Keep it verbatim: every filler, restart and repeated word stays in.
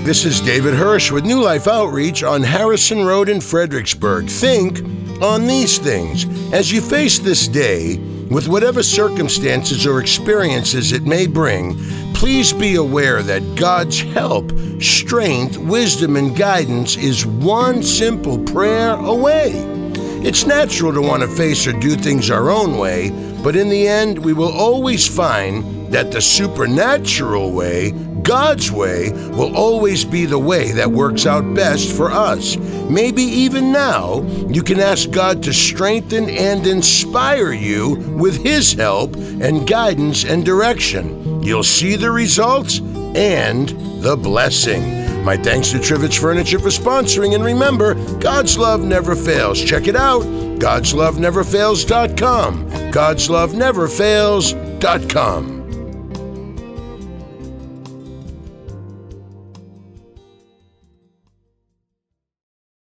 This is David Hirsch with New Life Outreach on Harrison Road in Fredericksburg. Think on these things as you face this day with whatever circumstances or experiences it may bring. Please be aware that God's help, strength, wisdom, and guidance is one simple prayer away. It's natural to want to face or do things our own way, but in the end, we will always find that the supernatural way, God's way, will always be the way that works out best for us. Maybe even now, you can ask God to strengthen and inspire you with His help and guidance and direction. You'll see the results and the blessing. My thanks to Trivets Furniture for sponsoring, and remember, God's love never fails. Check it out, gods love never fails dot com. gods love never fails dot com.